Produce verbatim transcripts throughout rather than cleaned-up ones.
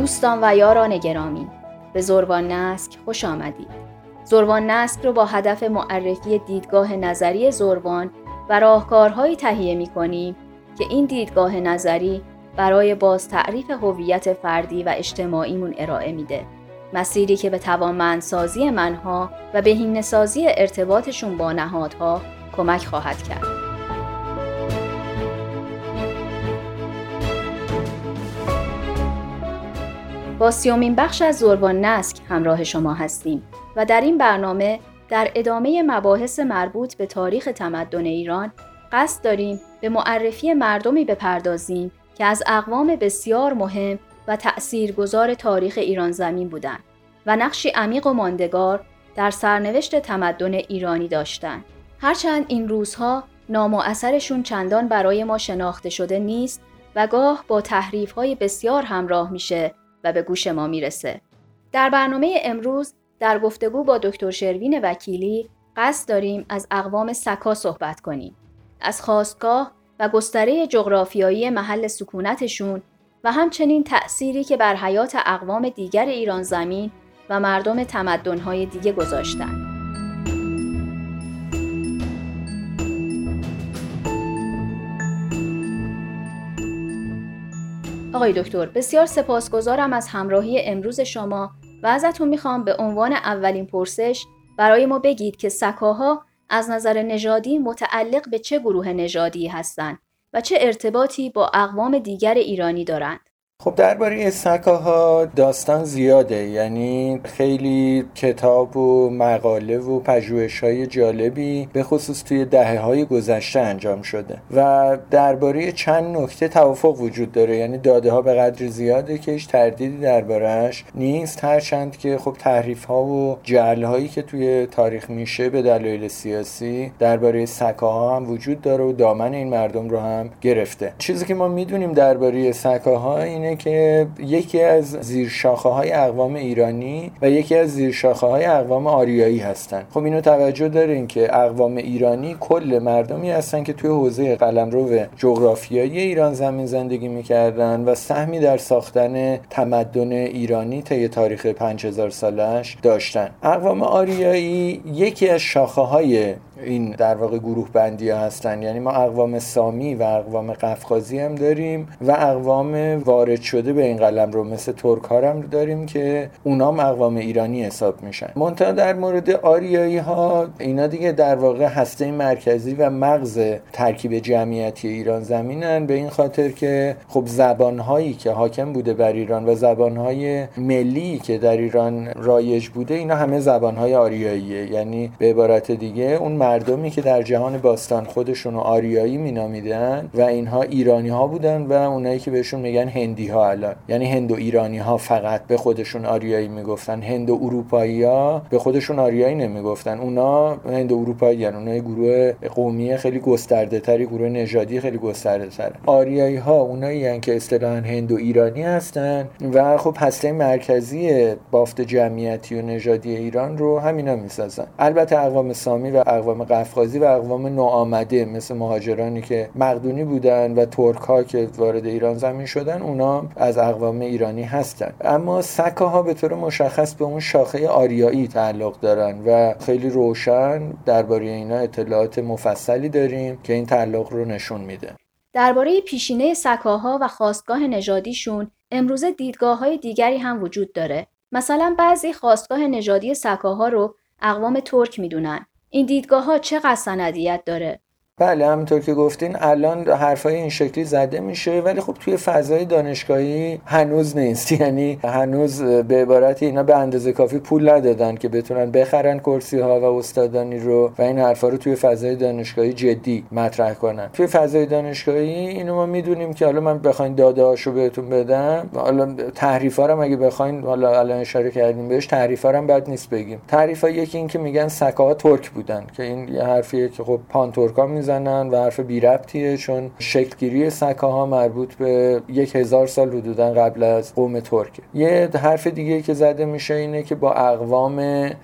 دوستان و یاران گرامی، به زروان نسک خوش آمدید. زروان نسک رو با هدف معرفی دیدگاه نظری زروان و راهکارهایی تهیه می‌کنیم که این دیدگاه نظری برای باز تعریف هویت فردی و اجتماعیمون ارائه میده. مسیری که به توانمندسازی منها و بهینه‌سازی ارتباطشون با نهادها کمک خواهد کرد. با سیومین بخش از زروان نسک همراه شما هستیم و در این برنامه در ادامه مباحث مربوط به تاریخ تمدن ایران قصد داریم به معرفی مردمی بپردازیم که از اقوام بسیار مهم و تأثیرگذار تاریخ ایران زمین بودند و نقشی عمیق و ماندگار در سرنوشت تمدن ایرانی داشتند. هرچند این روزها نام و اثرشون چندان برای ما شناخته شده نیست و گاه با تحریف‌های بسیار همراه میشه و به گوش ما میرسه. در برنامه امروز در گفتگو با دکتر شروین وکیلی قصد داریم از اقوام سکا صحبت کنیم، از خاستگاه و گستره جغرافیایی محل سکونتشون و همچنین تأثیری که بر حیات اقوام دیگر ایران زمین و مردم تمدن‌های دیگه گذاشتن. آقای دکتر، بسیار سپاسگزارم از همراهی امروز شما و ازتون میخوام به عنوان اولین پرسش برای ما بگید که سکاها از نظر نژادی متعلق به چه گروه نژادی هستند و چه ارتباطی با اقوام دیگر ایرانی دارند؟ خب درباره سکاها داستان زیاده، یعنی خیلی کتاب و مقاله و پژوهش‌های جالبی به خصوص توی دهه‌های گذشته انجام شده و درباره چند نکته توافق وجود داره، یعنی داده‌ها به قدر زیاده که هیچ تردیدی درباره‌اش نیست، هرچند که خب تحریف‌ها و جعل‌هایی که توی تاریخ میشه به دلایل سیاسی درباره سکاها هم وجود داره و دامن این مردم رو هم گرفته. چیزی که ما می‌دونیم درباره سکاها اینه که یکی از زیرشاخه‌های اقوام ایرانی و یکی از زیرشاخه‌های اقوام آریایی هستن. خب اینو توجه دارین که اقوام ایرانی کل مردمی هستن که توی حوزه قلمرو جغرافیایی ایران زمین زندگی می‌کردن و سهمی در ساختن تمدن ایرانی طی تاریخ پنج هزار سالش داشتن. اقوام آریایی یکی از شاخه‌های این در واقع گروه بندی ها هستن، یعنی ما اقوام سامی و اقوام قفقازی هم داریم و اقوام وارد شده به این قلمرو مثل ترک ها هم داریم که اونام اقوام ایرانی حساب میشن. منتها در مورد آریایی ها اینا دیگه در واقع هسته مرکزی و مغز ترکیب جمعیتی ایران زمینن، به این خاطر که خب زبان هایی که حاکم بوده بر ایران و زبان های ملی که در ایران رایج بوده اینا همه زبان های آریاییه، یعنی به عبارت دیگه اون مردمی که در جهان باستان خودشون رو آریایی مینامیدن و اینها ایرانی ها بودن و اونایی که بهشون میگن هندی ها الان، یعنی هندو ایرانی ها فقط به خودشون آریایی میگفتن، هندو اروپایی ها به خودشون آریایی نمیگفتن، اونا هندو اروپایی هستن، اونای گروه قومی خیلی گسترده تری، گروه نژادی خیلی گسترده تر. آریایی ها اونایی هستن که اصطلاحاً هندو ایرانی هستن و خب هسته مرکزی بافت جمعیتی و نژادی ایران رو همینا میسازن. البته اقوام سامی و اقوام قفقازی و اقوام نوآمده مثل مهاجرانی که مقدونی بودن و ترک ها که وارد ایران زمین شدن اونا از اقوام ایرانی هستن. اما سکاها به طور مشخص به اون شاخه آریایی تعلق دارن و خیلی روشن درباره اینا اطلاعات مفصلی داریم که این تعلق رو نشون میده. درباره پیشینه سکاها و خاستگاه نژادیشون امروزه دیدگاه‌های دیگری هم وجود داره. مثلا بعضی خاستگاه نژادی سکاها رو اقوام ترک میدونن. این دیدگاه‌ها چقدر سندیت داره؟ بله، همونطور که گفتین الان حرفای این شکلی زده میشه ولی خب توی فضای دانشگاهی هنوز نیست، یعنی هنوز به عبارتی اینا به اندازه کافی پول ندادن که بتونن بخرن کرسی ها و استادانی رو و این حرفا رو توی فضای دانشگاهی جدی مطرح کنن. توی فضای دانشگاهی اینو ما میدونیم که حالا من بخواین داده هاشو بهتون بدم، حالا تحریفا رو اگه بخواین، حالا الان اشاره کردیم بهش، تحریفا رو بد نیست بگیم. تحریفا یکی این که میگن سکاها ترک بودن که این یه حرفیه که خب پان ترکا میزنن و حرف بی ربطیه، چون شکلگیری سکاها مربوط به یک هزار سال حدوداً قبل از قوم ترک. یه حرف دیگه که زده میشه اینه که با اقوام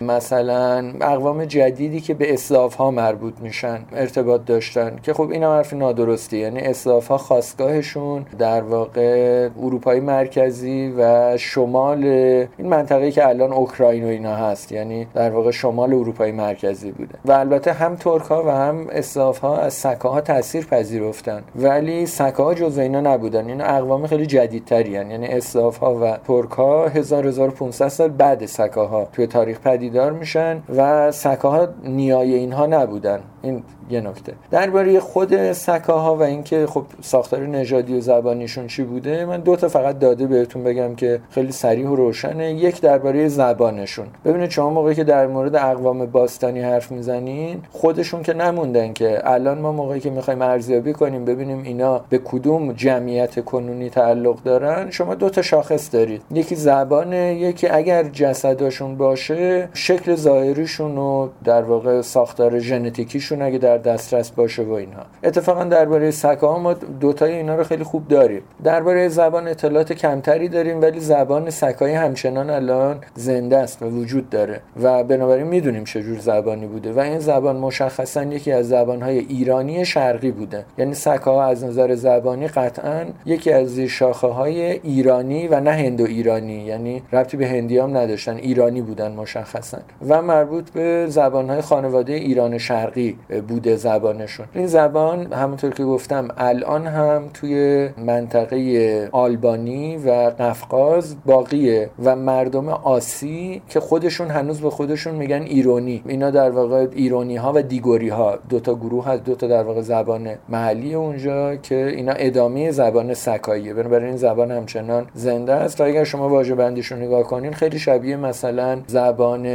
مثلا اقوام جدیدی که به اسلاف‌ها مربوط میشن ارتباط داشتن، که خب این هم حرف نادرستی. یعنی اسلاف‌ها خاستگاهشون در واقع اروپای مرکزی و شمال این منطقه‌ای که الان اوکراین و اینا هست، یعنی در واقع شمال اروپای مرکزی بوده. و البته هم ترک‌ها و هم اسلاف‌ها از سکاها تاثیر پذیرفتن، ولی سکاها جزو اینا نبودن. این اقوام خیلی جدیدتری هستن، یعنی اسلاف‌ها و ترک‌ها هزار هزار و پانصد سال بعد سکاها توی تاریخ پدیدار میشن و سکاها نیای اینها نبودن. این یه نکته. درباره خود سکاها و اینکه خب ساختار نژادی و زبانیشون چی بوده، من دو تا فقط داده بهتون بگم که خیلی صریح و روشنه. یک درباره زبانشون. ببینید شما موقعی که در مورد اقوام باستانی حرف میزنین، خودشون که نموندن که الان ما موقعی که میخوایم ارزیابی کنیم ببینیم اینا به کدوم جمعیت کنونی تعلق دارن، شما دو تا شاخص دارید. یکی زبانه، یکی اگر جسدشون باشه شکل ظاهریشون و در واقع ساختار ژنتیکیشون اگه در دسترس باشه و اینها. اتفاقا درباره سکاها ما دو تای اینا رو خیلی خوب داریم. درباره زبان اطلاعات کمتری داریم، ولی زبان سکایی همچنان الان زنده است و وجود داره و بنابراین میدونیم چه جور زبانی بوده و این زبان مشخصا یکی از زبانهای ایرانی شرقی بوده. یعنی سکاها از نظر زبانی قطعاً یکی از شاخه‌های ایرانی و نه هندو ایرانی، یعنی ربطی به هندی هم نداشتن، ایرانی بودن مشخصا و مربوط به زبانهای خانواده ایران شرقی بوده زبانشون. این زبان همونطور که گفتم الان هم توی منطقه آلبانی و قفقاز باقیه و مردم آسی که خودشون هنوز به خودشون میگن ایرانی، اینا در واقع ایرانی ها و دیگوری ها دو تا گروه هست، دو تا در واقع زبان محلی اونجا که اینا ادامه زبان سکاییه. بنابراین این زبان همچنان زنده است و اگر شما واژه بندیش رو نگاه کنین خیلی شبیه مثلا زبان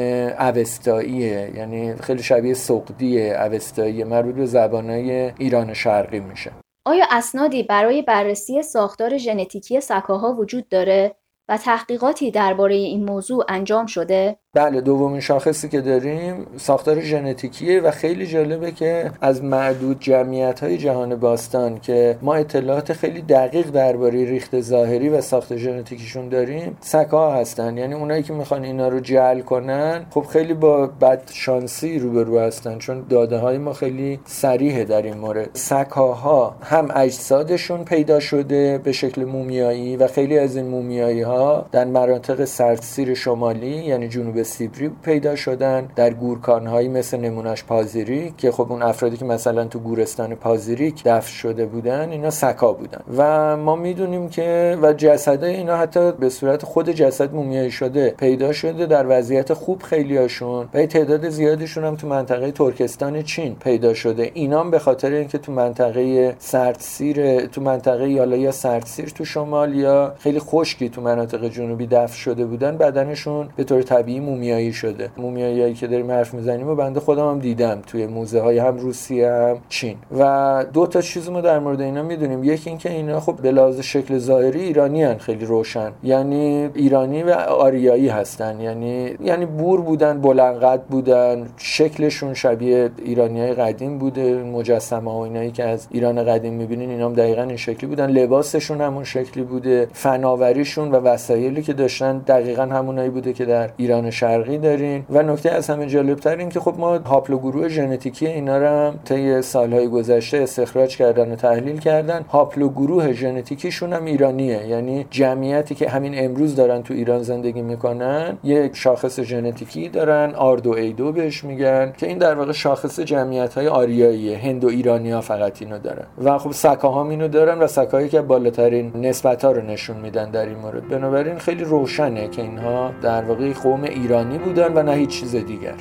اوستاییه، یعنی خیلی شبیه سقدی اوستایی مربوط به زبانهای ایران شرقی میشه. آیا اسنادی برای بررسی ساختار ژنتیکی سکاها وجود داره و تحقیقاتی درباره این موضوع انجام شده؟ بله، دومین شاخصی که داریم ساختار ژنتیکیه و خیلی جالبه که از معدود جمعیت‌های جهان باستان که ما اطلاعات خیلی دقیق درباره ریخت ظاهری و ساخت ژنتیکیشون داریم، سکاها هستن. یعنی اونایی که میخوان اینا رو جعل کنن خب خیلی با بد شانسی روبرو هستن، چون داده‌های ما خیلی صریحه در این مورد. سکاها هم اجسادشون پیدا شده به شکل مومیایی و خیلی از این مومیایی‌ها در مناطق سردسیر شمالی یعنی جنوب سیبری پیدا شدن، در گورکان‌هایی مثل نمونهش پازیریک که خب اون افرادی که مثلا تو گورستان پازیریک دفن شده بودن اینا سکا بودن و ما میدونیم که و جسدای اینا حتی به صورت خود جسد مومیایی شده پیدا شده در وضعیت خوب خیلیاشون و تعداد زیادیشون هم تو منطقه ترکستان چین پیدا شده. اینا هم به خاطر اینکه تو منطقه سردسیر تو منطقه یا یا سردسیر تو شمال یا خیلی خشکی تو مناطق جنوبی دفن شده بودن، بدنشون به طور طبیعی مومیایی شده. مومیایی که داریم حرف میزنیم و بنده خودم هم دیدم توی موزه های هم روسیه هم چین و دو تا چیز ما در مورد اینا میدونیم. یکی این که اینا خب به لحاظ شکل ظاهری ایرانی هن، خیلی روشن، یعنی ایرانی و آریایی هستن، یعنی یعنی بور بودن، بلند قد بودن، شکلشون شبیه ایرانیای قدیم بوده. مجسمه ها اینایی که از ایران قدیم میبینین اینا هم دقیقاً این شکلی بودن، لباسشون همون شکلی بوده، فناوریشون و وسایلی که داشتن دقیقاً همونایی بوده که در ایران شرقی دارین. و نکته از همه جالبتر این که خب ما هاپلوگروه ژنتیکی اینا رو هم طی سالهای گذشته استخراج کردن و تحلیل کردن. هاپلوگروه ژنتیکیشون هم ایرانیه، یعنی جمعیتی که همین امروز دارن تو ایران زندگی میکنن یک شاخص ژنتیکی دارن، آر دو ای دو بهش میگن، که این در واقع شاخص جمعیت‌های آریاییه، هندو ایرانی‌ها فقط اینو دارن و خب سکاها هم اینو دارن و سکایی که بالاترین نسبت‌ها رو نشون میدن در این مورد. بنابراین خیلی روشنه که اینها در واقع قوم ایرانی بودن و نه هیچ چیز دیگر.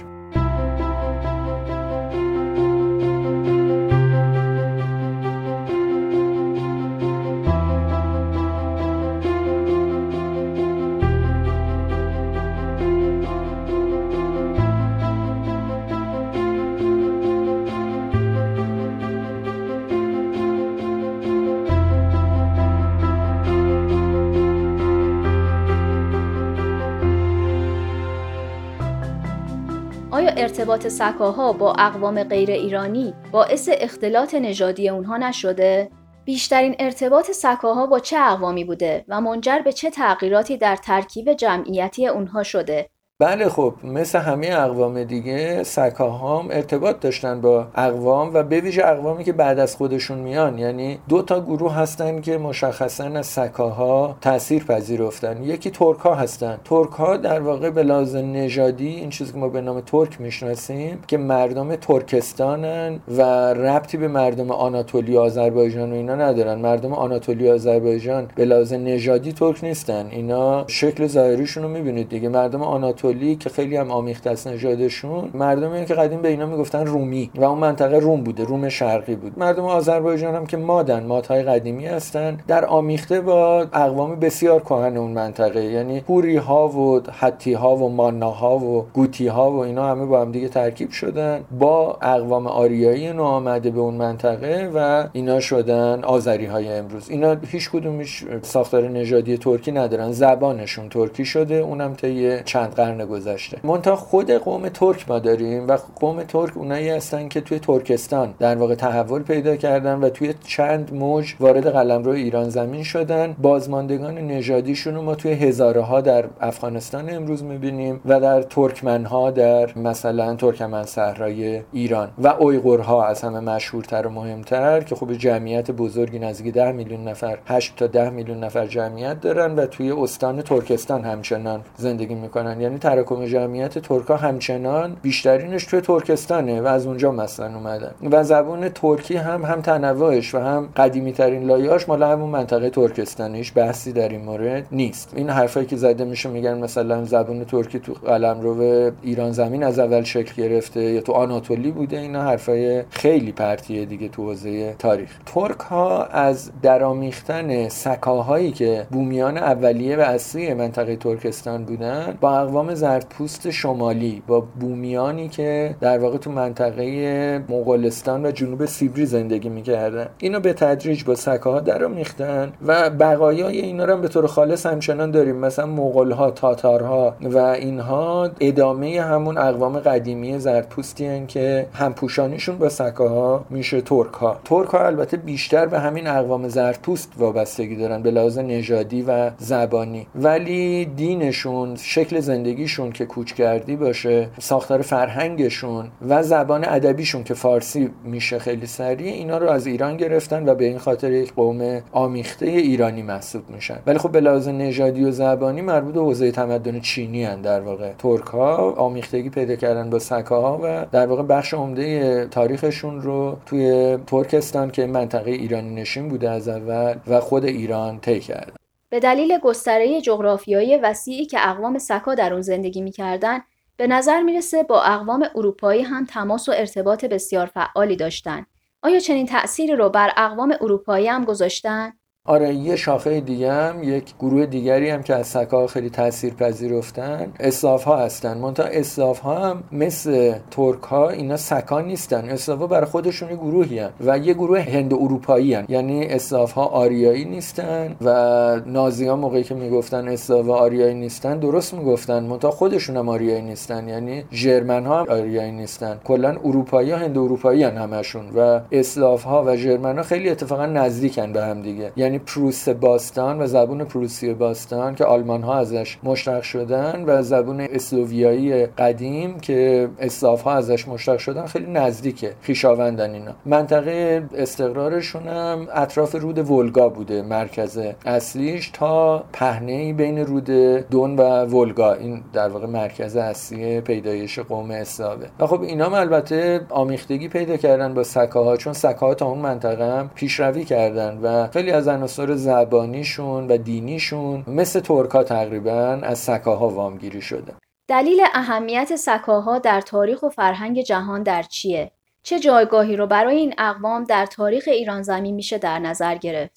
ارتباط سکاها با اقوام غیر ایرانی باعث اختلاط نژادی اونها نشده؟ بیشترین ارتباط سکاها با چه اقوامی بوده و منجر به چه تغییراتی در ترکیب جمعیتی اونها شده؟ بله خب مثل همه اقوام دیگه سکاها هم ارتباط داشتن با اقوام و به ویژه اقوامی که بعد از خودشون میان. یعنی دو تا گروه هستن که مشخصا از سکاها تأثیر پذیرفتن. یکی ترک ها هستن. ترک ها در واقع به لحاظ نژادی این چیزی که ما به نام ترک میشناسیم که مردم ترکستانن و ربطی به مردم آناتولیا آذربایجان و اینا ندارن. مردم آناتولیا آذربایجان به لحاظ نژادی ترک نیستن. اینا شکل ظاهریشون رو میبینید دیگه. مردم آناتولیا که خیلی هم آمیخته است نژادشون، مردمی که قدیم به اینا میگفتن رومی و اون منطقه روم بوده، روم شرقی بود. مردم آذربایجان هم که مادن، مادهای قدیمی هستن، در آمیخته با اقوام بسیار کهن اون منطقه، یعنی هوری ها و حتی ها و مانا ها و گوتی ها و اینا همه با هم دیگه ترکیب شدن با اقوام آریایی نو آمده به اون منطقه و اینا شدن آذری های امروز. اینا هیچ کدومش ساختار نژادی ترکی ندارن، زبانشون ترکی شده، اونم طی چند قرن گذشته. منتها خود قوم ترک ما داریم و قوم ترک اونایی هستن که توی ترکستان در واقع تحول پیدا کردن و توی چند موج وارد قلمرو ایران زمین شدن. بازماندگان نژادیشون رو ما توی هزاره ها در افغانستان امروز میبینیم و در ترکمن ها در مثلا ترکمن صحرای ایران و اویغورها از همه مشهورتر و مهمتر که خب جمعیت بزرگی نزدیک ده میلیون نفر، هشت تا ده میلیون نفر جمعیت دارن و توی استان ترکستان همچنان زندگی میکنن. یعنی تراکم جمعیت ترکا همچنان بیشترینش توی ترکستانه و از اونجا مثلا اومدن و زبان ترکی هم هم تنوعش و هم قدیمی ترین لایه‌اش مال همون منطقه ترکستانه. هیچ بحثی در این مورد نیست. این حرفایی که زده میشه میگن مثلا زبان ترکی تو قلمرو ایران زمین از اول شکل گرفته یا تو آناتولی بوده، اینا حرفای خیلی پرتیه دیگه تو حوزه تاریخ. ترک ها از درامیختن سکاهایی که بومیان اولیه و اصلی منطقه ترکستان بودن با اقوام زردپوست شمالی، با بومیانی که در واقع تو منطقه مغولستان و جنوب سیبری زندگی میکردن، اینا به تدریج با سکاها درامیختن و بقایای اینا رو هم به طور خالص همچنان داریم. مثلا مغول‌ها، تاتارها و اینها ادامه همون اقوام قدیمی زردپوستی هستن که همپوشانیشون با سکاها میشه ترک‌ها. ترک‌ها البته بیشتر به همین اقوام زردپوست وابستگی دارن به لحاظ نژادی و زبانی، ولی دینشون، شکل زندگیشون که کوچگردی باشه، ساختار فرهنگشون و زبان ادبیشون که فارسی میشه خیلی سریع، اینا رو از ایران گرفتن و به این خاطر یک قوم آمیخته ایرانی محسوب میشن. ولی خب به لحاظ نژادی و زبانی مربوط به حوزه تمدن چینی ان. در واقع ترک‌ها آمیختگی پیدا کردن با سکاها و در واقع بخش عمده تاریخشون رو توی ترکستان که منطقه ایرانی نشین بوده از اول و خود ایران طی کردن. به دلیل گستره جغرافیایی وسیعی که اقوام سکا در اون زندگی می‌کردن، به نظر میرسه با اقوام اروپایی هم تماس و ارتباط بسیار فعالی داشتن. آیا چنین تأثیری رو بر اقوام اروپایی هم گذاشتن؟ آره، یه شاخه دیگه هم، یک گروه دیگری هم که از سکاها خیلی تأثیر پذیرفتن اسلاف ها هستن. منتها اسلاف ها هم مثل ترک ها اینا سکا نیستن. اسلاف ها برای خودشون گروهی هن و یه گروه هند اروپایی هن. یعنی اسلاف ها آریایی نیستن و نازی ها موقعی که میگفتن اسلاف ها آریایی نیستن درست میگفتن، منتها خودشون هم آریایی نیستن. یعنی ژرمن ها هم آریایی نیستن. کلا اروپایی ها هند اروپایی هن همشون و اسلاف ها و ژرمن ها خیلی اتفاقا نزدیکن به هم دیگه. یعنی پروس باستان و زبان پروسی باستان که آلمان ها ازش مشتق شدن و زبان اسلوویایی قدیم که اسلاف ها ازش مشتق شدن خیلی نزدیکه، خویشاوندن اینا. منطقه استقرارشون هم اطراف رود ولگا بوده، مرکز اصلیش تا پهنه‌ای بین رود دون و ولگا. این در واقع مرکز اصلی پیدایش قوم اسلاوه. و خب اینا هم البته آمیختگی پیدا کردن با سکاها، چون سکاها تا اون منطقه هم پیشروی کردن و خیلی از عناصر زبانیشون و دینیشون مثل ترک‌ها تقریباً از سکاها وامگیری شده. دلیل اهمیت سکاها در تاریخ و فرهنگ جهان در چیه؟ چه جایگاهی رو برای این اقوام در تاریخ ایران زمین میشه در نظر گرفت؟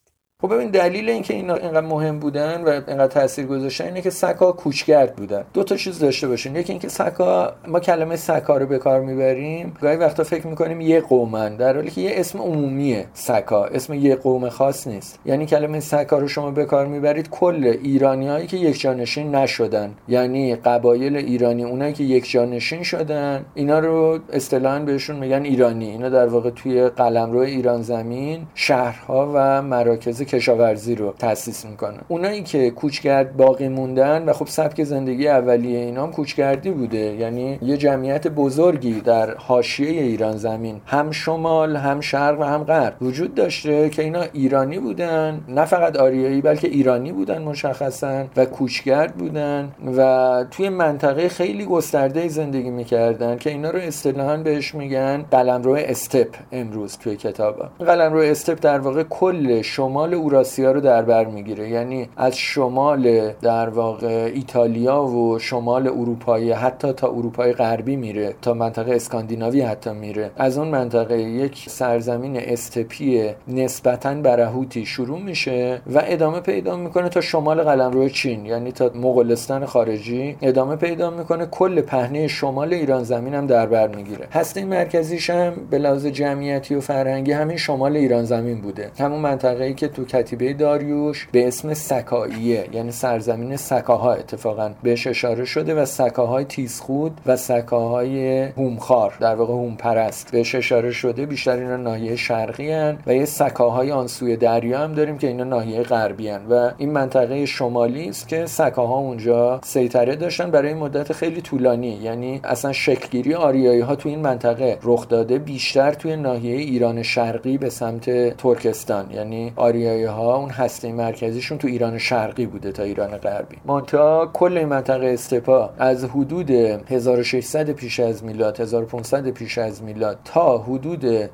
خب ببین دلیل اینکه اینا اینقدر مهم بودن و اینقدر تاثیر گذاشتن اینه که سک‌ها کوچگرد بودن. دو تا چیز داشته باشین. یکی اینکه سک‌ها، ما کلمه سک‌ها رو به کار میبریم، گاهی وقتا فکر میکنیم یه قومن، در حالی که یه اسم عمومیه. سک‌ها اسم یه قوم خاص نیست. یعنی کلمه سک‌ها رو شما به کار میبرید کل ایرانیایی که یک جانشین نشدن، یعنی قبایل ایرانی، اونایی که یک جانشین شدن، اینا رو اصطلاحاً بهشون میگن ایرانی. اینا در واقع توی قلمرو ایران زمین شهرها و مراکز کشاورزی رو تأسیس میکنن. اونایی که کوچگرد باقی موندن و خب سبک زندگی اولیه اینا هم کوچگردی بوده، یعنی یه جمعیت بزرگی در حاشیه ایران زمین، هم شمال هم شرق و هم غرب وجود داشته که اینا ایرانی بودن، نه فقط آریایی بلکه ایرانی بودن مشخصا و کوچگرد بودن و توی منطقه خیلی گسترده زندگی میکردن که اینا رو اصطلاحاً بهش میگن قلمرو استپ. امروز توی کتابا قلمرو استپ در واقع کل شمال اوراسیا رو در بر میگیره، یعنی از شمال در واقع ایتالیا و شمال اروپایی حتی تا اروپای غربی میره، تا منطقه اسکاندیناوی حتی میره. از اون منطقه یک سرزمین استپی نسبتاً برهوتی شروع میشه و ادامه پیدا میکنه تا شمال قلمرو چین، یعنی تا مغولستان خارجی ادامه پیدا میکنه. کل پهنه شمال ایران زمین هم در بر میگیره. هسته مرکزیش هم به لحاظ جمعیتی و فرهنگی همین شمال ایران زمین بوده، همون منطقه‌ای که تو کتیبه داریوش به اسم سکاییه، یعنی سرزمین سکاها اتفاقا بهش اشاره شده و سکاهای تیزخود و سکاهای هومخوار در واقع هوم پرست بهش اشاره شده. بیشتر اینا ناحیه شرقی ان و یه سکاهای آن سوی دریا هم داریم که اینا ناحیه غربی ان و این منطقه شمالی است که سکاها اونجا سیطره داشتن برای مدت خیلی طولانی. یعنی اصلا شکلگیری آریایی ها تو این منطقه رخ داده بیشتر توی ناحیه ایران شرقی به سمت ترکستان، یعنی آریایی ها اون هسته مرکزیشون تو ایران شرقی بوده تا ایران غربی. منتها کل این منطقه استپا از حدود هزار و ششصد پیش از میلاد، هزار و پانصد پیش از میلاد تا حدود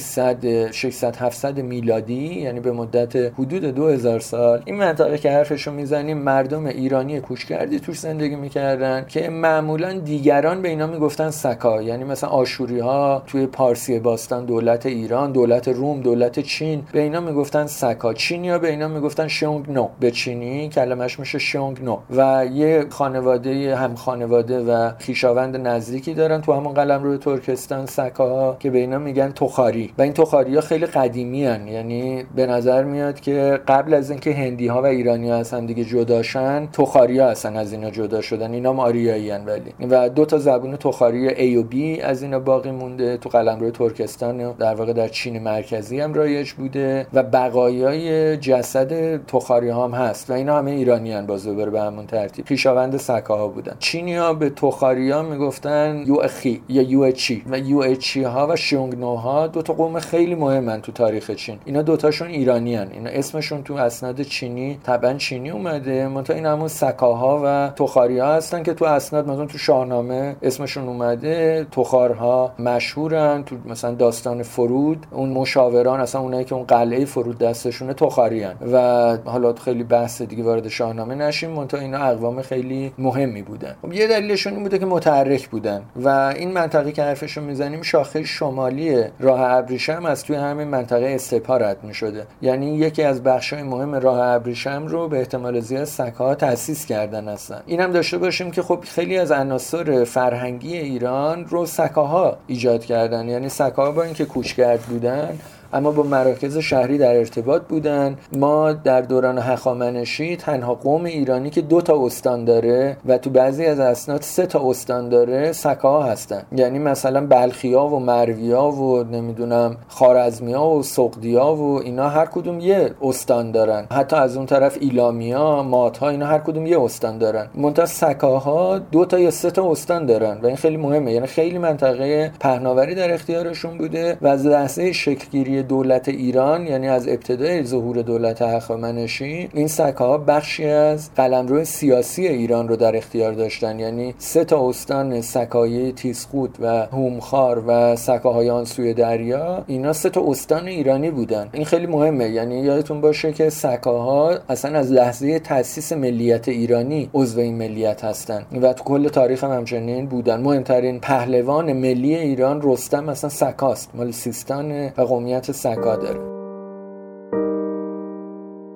ششصد ششصد هفتصد میلادی، یعنی به مدت حدود دو هزار سال، این منطقه که حرفشو میزنیم مردم ایرانی کوچگردی توش زندگی میکردن که معمولا دیگران به اینا میگفتن سکا. یعنی مثلا آشوری ها توی پارسی باستان، دولت ایران، دولت روم، دولت چین به اینا میگفتن سکا. چینیا به اینا میگفتن شونگ نو، به چینی کلمش میشه شونگ نو. و یه خانواده هم خانواده و خویشاوند نزدیکی دارن تو همون قلمرو ترکستان، سکاها، که به اینا میگن تخاری. و این تخاری‌ها خیلی قدیمی ان، یعنی به نظر میاد که قبل از اینکه هندی‌ها و ایرانی‌ها از هم دیگه جداشن، تخاری‌ها اصلا از اینا جدا شدن. اینا هم آریایی ان ولی و دو تا زبون تخاری A و B از اینا باقی مونده. تو قلمرو ترکستان در واقع در چین مرکزی هم رایج بوده و بقایای جسد تخاری ها هم هست و اینا همه ایرانیان باز دوباره به همون ترتیب خویشاوند سکاها بودن. چینی‌ها به تخاری ها میگفتن یوئخی یا یوئچی و یوئچی ها و شونگنو ها دو تا قوم خیلی مهمن تو تاریخ چین. اینا دوتاشون ایرانیان، اینا اسمشون تو اسناد چینی طبعا چینی اومده، منتها این همون سکاها و تخاری ها هستن که تو اسناد مثلا تو شاهنامه اسمشون اومده. تخارها مشهورن، تو مثلا داستان فرود اون مشاوران، اصلا اونایی که اون قلعه فرود دستشونه تخاریان و حالا خیلی بحث دیگه وارد شاهنامه نشیم، منتها اینا اقوام خیلی مهمی بودن. خب یه دلیلشون این بوده که متحرک بودن و این منطقه که حرفشو میزنیم شاخه شمالی راه ابریشم از توی همین منطقه استپا رد میشده. یعنی یکی از بخشای مهم راه ابریشم رو به احتمال زیاد سکاها تأسیس کردن هستن. اینم داشته باشیم که خب خیلی از عناصر فرهنگی ایران رو سکاها ایجاد کردن. یعنی سکاها با اینکه کوچگرد بودن اما با مراکز شهری در ارتباط بودن. ما در دوران هخامنشی تنها قوم ایرانی که دو تا استان داره و تو بعضی از اسناد سه تا استان داره سکاها هستن. یعنی مثلا بلخیا و مرویا و نمیدونم خوارزمیا و سغدیا و اینا هر کدوم یه استان دارن. حتی از اون طرف ایلامیا، ماتها، اینا هر کدوم یه استان دارن. منتها سکاها دو تا یا سه تا استان دارن و این خیلی مهمه. یعنی خیلی منطقه پهناوری در اختیارشون بوده و از لحظه شکلگیری دولت ایران، یعنی از ابتدای ظهور دولت هخامنشی، این سکاها بخشی از قلمرو سیاسی ایران رو در اختیار داشتن. یعنی سه تا استان سکایی تیزخود و هومخوار و سکاهای آن سوی دریا، اینا سه تا استان ایرانی بودن. این خیلی مهمه. یعنی یادتون باشه که سکاها اصلا از لحظه تأسیس ملیت ایرانی عضو این ملیت هستن و تو کل تاریخ هم همچنین بودن. مهمترین پهلوان ملی ایران رستم اصلا سکاست، مال سیستان و قومیت سکا داره.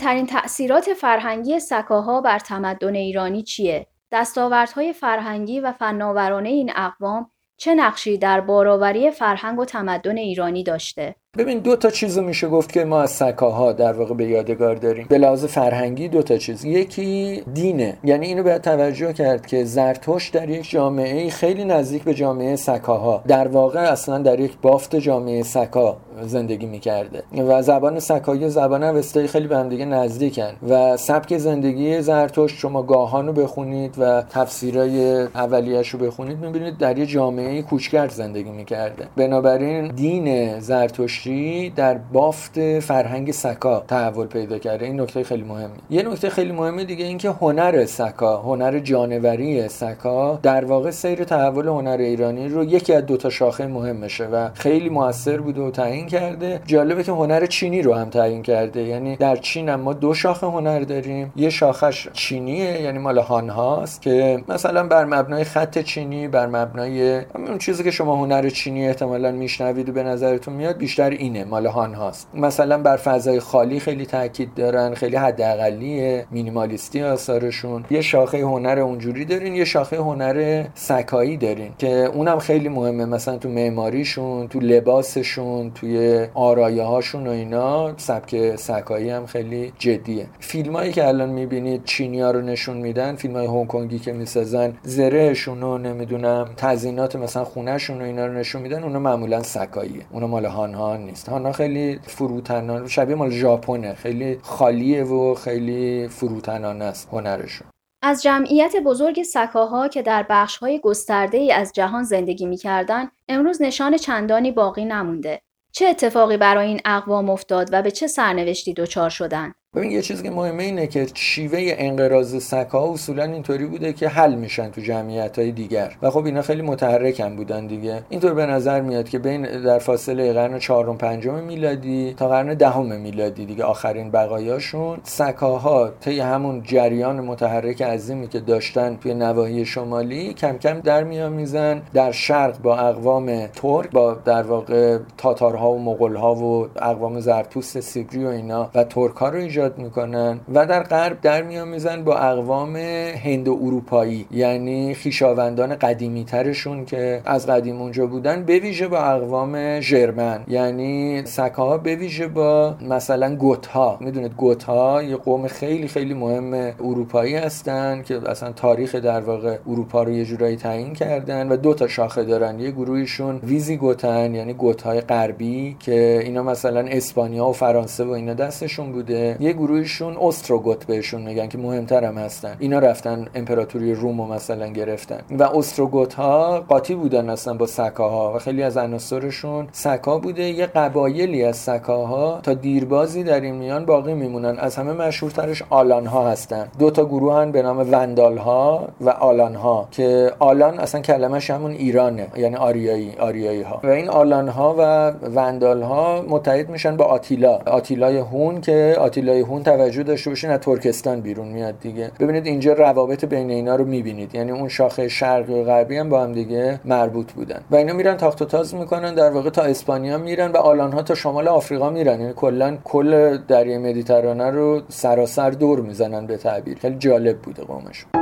مهمترین تأثیرات فرهنگی سکاها بر تمدن ایرانی چیه؟ دستاوردهای فرهنگی و فناورانه این اقوام چه نقشی در بارآوری فرهنگ و تمدن ایرانی داشته؟ ببین دو تا چیزو میشه گفت که ما از سکاها در واقع به یادگار داریم. به لحاظ فرهنگی دو تا چیز، یکی دینه، یعنی اینو باید توجه کرد که زرتشت در یک جامعه خیلی نزدیک به جامعه سکاها، در واقع اصلا در یک بافت جامعه سکا زندگی میکرده و زبان سکایی و زبان اوستایی خیلی به هم دیگه نزدیکن و سبک زندگی زرتشت شما گاهانو بخونید و تفسیرای اولیه‌اش رو بخونید میبینید در یک جامعه کوچگرد زندگی میکرده. بنابراین دین زرتشت در بافت فرهنگ سکا تحول پیدا کرده. این نکته خیلی مهمه. یه نکته خیلی مهمه دیگه این که هنر سکا، هنر جانوری سکا در واقع سیر تحول هنر ایرانی رو یکی از دو تا شاخه مهمشه و خیلی موثر بوده و تعیین کرده. جالبه که هنر چینی رو هم تعیین کرده، یعنی در چین هم ما دو شاخه هنر داریم. یه شاخش چینیه، یعنی مال هان هاست که مثلا بر مبنای خط چینی، بر مبنای اون چیزی که شما هنر چینی احتمالاً میشنوید و به نظرتون میاد بیشتر اینه، مال هان هاست. مثلا بر فضای خالی خیلی تاکید دارن، خیلی حداقلیه، مینیمالیستی آثارشون. یه شاخه هنر اونجوری دارین، یه شاخه هنر سکایی دارین که اونم خیلی مهمه، مثلا تو معماریشون، تو لباسشون، توی آرایه‌هاشون و اینا سبک سکایی هم خیلی جدیه. فیلمایی که الان میبینید چینی‌ها رو نشون میدن، فیلمای هنگ کنگی که میسازن، زرهشون رو نمیدونم تزیینات مثلا خونه‌شون و اینا رو نشون میدن، اونا معمولا سکاییه، اونا مال هان ها نیست. هانا خیلی فروتنان، شبیه مال ژاپنه، خیلی خالیه و خیلی فروتنانه است هنرشون. از جمعیت بزرگ سکاها که در بخش‌های گسترده‌ای از جهان زندگی می‌کردند، امروز نشان چندانی باقی نمونده. چه اتفاقی برای این اقوام افتاد و به چه سرنوشتی دچار شدند؟ ببین یه چیزی که مهمه اینه که شیوه انقراض سکاها اصولا اینطوری بوده که حل میشن تو جمعیت‌های دیگر و خب اینا خیلی متحرک هم بودن دیگه. اینطور به نظر میاد که بین در فاصله قرن چهارم پنجم میلادی تا قرن دهم میلادی دیگه آخرین بقایاشون سکاها طی همون جریان متحرک عظیمی که داشتن توی نواحی شمالی کم کم در میامیزن در شرق با اقوام ترک، با در واقع تاتارها و مغول‌ها و اقوام زرتوست سیبری و اینا و ترک‌ها رو ایجاد میکنن و در غرب در میامیزن با اقوام هندو اروپایی، یعنی خویشاوندان قدیمی ترشون که از قدیم اونجا بودن، به ویژه با اقوام ژرمن، یعنی سکاها به ویژه با مثلا گوتها. میدونید گوتها یه قوم خیلی خیلی مهم اروپایی هستن که اصلا تاریخ در واقع اروپا رو یه جورایی تعیین کردن و دو تا شاخه دارن. یه گروهشون ویزیگوتن، یعنی گوتهای غربی که اینا مثلا اسپانیا و فرانسه و اینا دستشون بوده. یه گروهشون استروگوت بهشون میگن که مهمتر هم هستن، اینا رفتن امپراتوری روم رو مثلا گرفتن و استروگوت ها قاطی بودن اصلا با سکاها و خیلی از عناصرشون سکا بوده. یه قبایلی از سکاها تا دیربازی در این میان باقی میمونن. از همه مشهورترش آلان ها هستن. دو تا گروه هن به نام وندال ها و آلان ها که آلان اصلا کلمش همون ایرانه، یعنی آریایی آریایی ها، و این آلان ها و وندال ها متحد میشن با آتیلا آتیلای هون که آتیلای هون توجه داشته باشین از ترکستان بیرون میاد دیگه. ببینید اینجا روابط بین اینا رو میبینید، یعنی اون شاخه شرقی و غربی هم با هم دیگه مربوط بودن و اینا میرن تاخت و تاز میکنن در واقع تا اسپانیا میرن و آلانها تا شمال آفریقا میرن، یعنی کلا کل دریای مدیترانه رو سراسر دور میزنن به تعبیر. خیلی جالب بوده قومشون.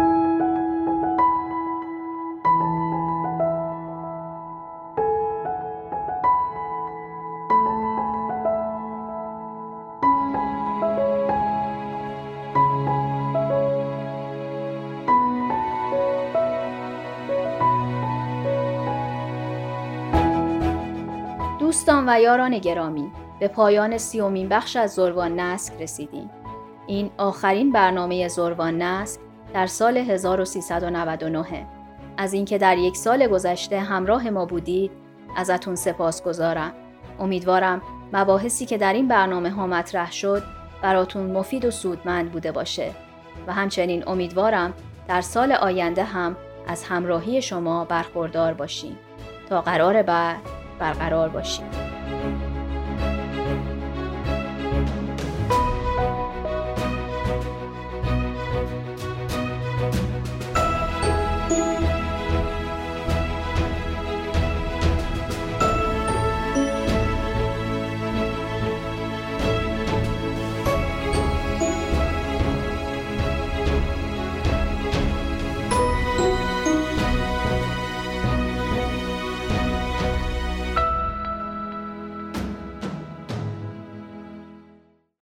دوستان و یاران گرامی، به پایان سیومین بخش از ذروان نسک رسیدیم. این آخرین برنامه ذروان نسک در سال هزار و سیصد و نود و نه. از اینکه در یک سال گذشته همراه ما بودید ازتون سپاسگزارم. امیدوارم مباحثی که در این برنامه ها مطرح شد براتون مفید و سودمند بوده باشه و همچنین امیدوارم در سال آینده هم از همراهی شما برخوردار باشیم. تا قرار بعد برقرار باشیم.